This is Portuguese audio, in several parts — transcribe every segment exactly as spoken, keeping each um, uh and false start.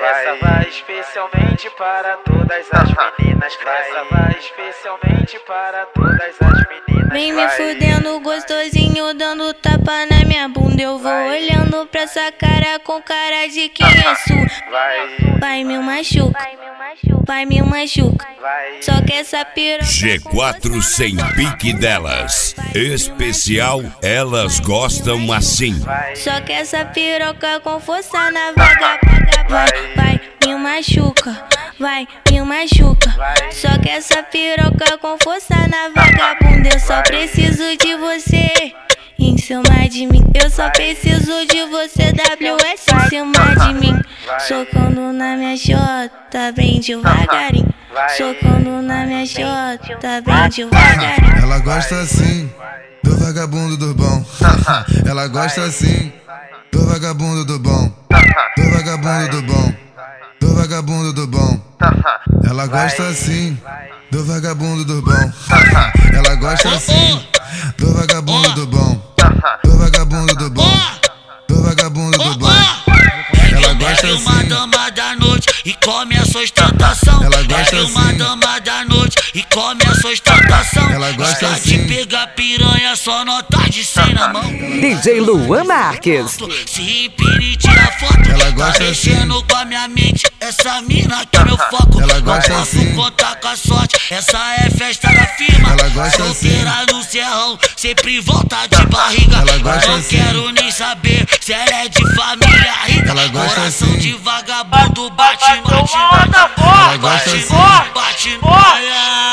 Essa vai especialmente para todas as meninas. Essa vai especialmente para todas as meninas. Vem me fudendo gostosinho, dando tapa na minha bunda. Eu vou olhando pra essa cara com cara de quem é sua. Vai, vai me machuca, vai me machuca. Só que essa piroca G quatro sem pique delas. Especial, elas gostam assim. Só que essa piroca com força na vaga. Vai, vai, me machuca, vai, me machuca. Só que essa piroca com força na vagabunda. Eu só preciso de você em cima de mim. Eu só preciso de você, W S, em cima de mim. Socando na minha xota, bem devagarinho. Socando na minha xota, bem devagarinho. Ela gosta assim do vagabundo do bom. Ela gosta assim do vagabundo do bom. Do vagabundo do bom. Do vagabundo do bom. Ela gosta assim do vagabundo do bom. Ela gosta assim do vagabundo do bom. Do vagabundo do bom. Do vagabundo do bom. Ela gosta assim. Uma dama da noite e come a sua ostentação. Ela gosta é uma assim. dama da noite e come a sua ostentação. Ela gosta Está assim. de pegar piranha, só nota de cem na mão. D J Luan Marques. Se empine e tira foto. Ela gosta tá assim. mexendo com a minha mente. Essa mina que é meu foco. Ela gosta Não posso assim. contar com a sorte. Essa é festa da firma. Ela gosta assim. Solteira no serrão, sempre volta de barriga. Ela gosta Não assim. quero nem saber se ela é de família rica. Ela gosta Coração assim. de vagabundo bate, bate, bate, Ela gosta bate, assim. bate, ai,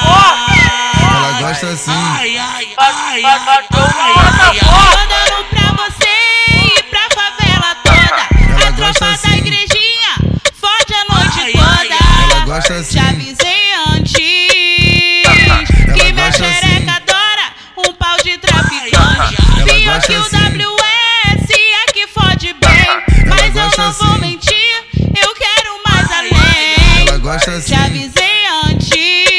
Ela gosta assim. ai, ai, ai, ai, ai, ai. Mandando pra você e pra favela toda. Ela A gosta tropa da assim. igrejinha fode a noite Ai, toda. Ela gosta assim. Te avisei antes Ela que minha gosta assim. xereca adora um pau de traficante. Ela Pior gosta que o assim. W S é que fode bem, mas eu gosta não vou assim. mentir, eu quero mais além. Ela gosta assim. Te avisei antes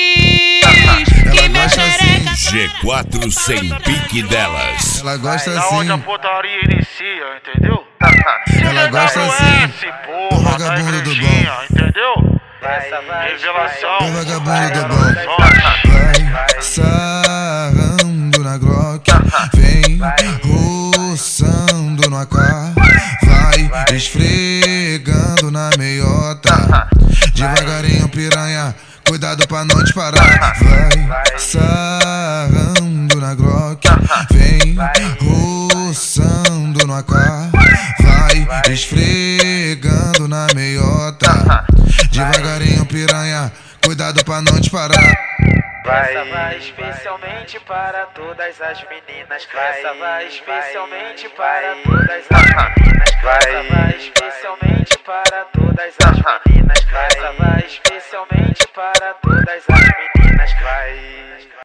que minha gosta assim. xereca G quatro sem pique delas. Ela gosta da onde a assim. putaria inicia, entendeu? Ela gosta assim. Porra, Do da vagabundo do igrejinha, bom. entendeu? Revelação. Do vagabundo do bom. Vai sarrando na Glock. Vem roçando no A K. Vai esfregando na meiota. Devagarinho, piranha, cuidado pra não te parar. Vai sarrando na Glock. Vem roçando no A K. Vai esfregando na meiota. Devagarinho, piranha, cuidado pra não te parar. Essa vai especialmente para todas as meninas. Essa vai especialmente para todas as meninas. Essa vai especialmente para todas as